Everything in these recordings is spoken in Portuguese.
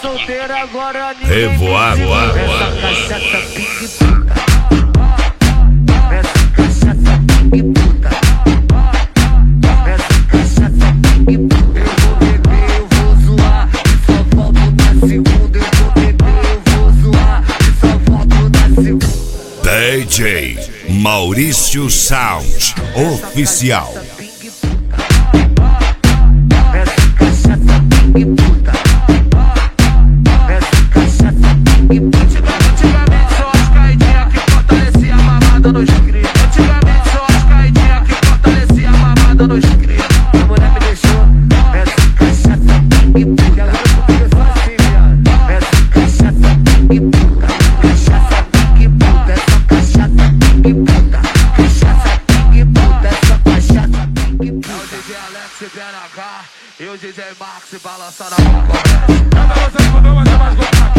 solteiro agora ninguém Revoar, voar, voar. Essa cachaça pique puta. Essa cachaça pique puta. Essa cachaça pique puta. Eu vou beber, eu vou zoar e só volto na segunda. Eu vou beber, eu vou zoar e só volto na segunda. DJ Maurício Sound Oficial. Essa cachaça pique puta. Essa cachaça pique puta. Antigamente só as caidinhas que fortalecia a mamada nos cria. Antigamente só as caidinhas que fortalecia a mamada nos cria. A mulher me deixou. Essa cachaça pique puta. Agora eu só assim, viado. Essa cachaça pique puta. Cachaça pique puta. Essa cachaça pique puta. Cachaça pique puta. Essa cachaça pique puta. É o DJ Alex e BNH e o DJ Max balançando a boca. Cada você mudou, mas é mais gostado.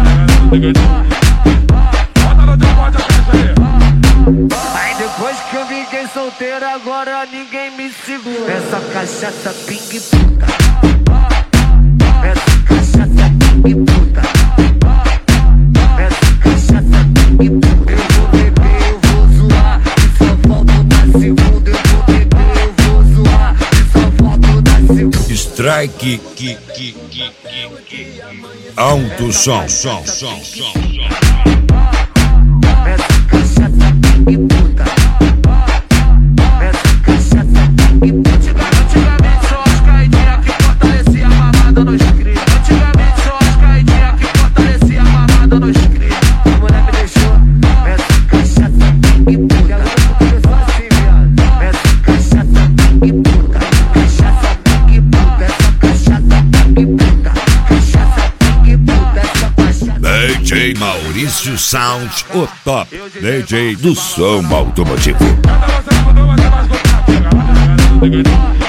Bota no teu bote a caixa aí. Aí depois que eu fiquei solteiro, agora ninguém me segura. Essa cachaça ping puta. Essa cachaça ping puta. Essa cachaça ping puta. Eu vou beber, eu vou zoar e só volto na segunda. Eu vou beber, eu vou zoar e só volto na segunda. Strike Alto som. Essa cachaça pique puta. Essa cachaça pique puta. Antigamente só as caidinhas que fortalecia a mamada nos cria. Antigamente só as caidinhas que fortalecia a mamada nos cria. A mulher me deixou. Essa cachaça pique puta. Agora eu só assim, viado. Essa cachaça pique puta. Cachaça pique puta. Essa cachaça pique puta. Cachaça pique puta. Essa cachaça. DJ Maurício Sound, o top DJ do som automotivo. Cada você mudou, mas é mais gostado.